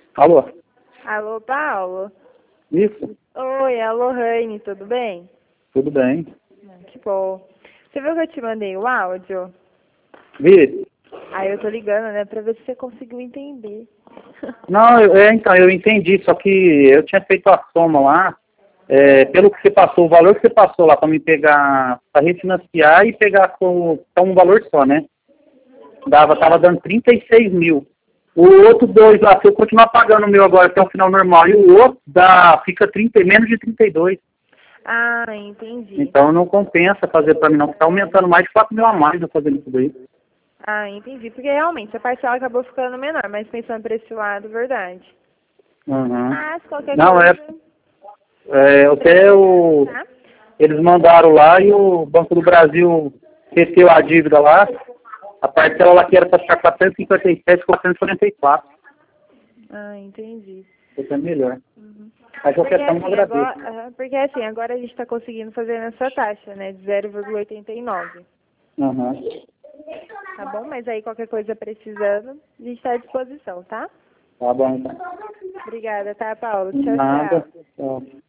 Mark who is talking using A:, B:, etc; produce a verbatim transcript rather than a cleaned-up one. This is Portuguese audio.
A: Alô?
B: Alô, Paulo?
A: Isso?
B: Oi, é a Lohane, tudo bem?
A: Tudo bem.
B: Ah, que bom. Você viu que eu te mandei o áudio?
A: Vi?
B: Aí eu tô ligando, né, pra ver se você conseguiu entender.
A: Não, eu, é, então, eu entendi, só que eu tinha feito a soma lá, é, pelo que você passou, o valor que você passou lá para me pegar, para refinanciar e pegar com, com um valor só, né? Dava, tava dando trinta e seis mil. O outro dois lá, se eu continuar pagando o meu agora até o final normal, e o outro dá, fica trinta, menos de trinta e dois.
B: Ah, entendi.
A: Então não compensa fazer para mim não, porque tá aumentando mais de quatro mil a mais eu fazendo isso daí.
B: Ah, entendi. Porque realmente a parcela acabou ficando menor, mas pensando por esse lado, verdade.
A: Uhum.
B: Mas qualquer
A: Não, é,
B: coisa,
A: é até o,
B: tá?
A: eles mandaram lá e o Banco do Brasil reteu a dívida lá, a parcela lá que era para ficar quatrocentos e cinquenta e sete, quatrocentos e quarenta e quatro.
B: Ah, entendi.
A: Isso é melhor.
B: Uhum.
A: Mas
B: Porque
A: qualquer forma eu
B: assim,
A: agradeço.
B: agora, aham, porque assim, agora a gente está conseguindo fazer nessa taxa, né, de zero vírgula oitenta e nove.
A: Uhum.
B: Tá bom? Mas aí qualquer coisa precisando, a gente está à disposição, tá?
A: Tá bom, então.
B: Obrigada, tá, Paulo? Tchau,
A: Nada.
B: tchau.
A: Tchau.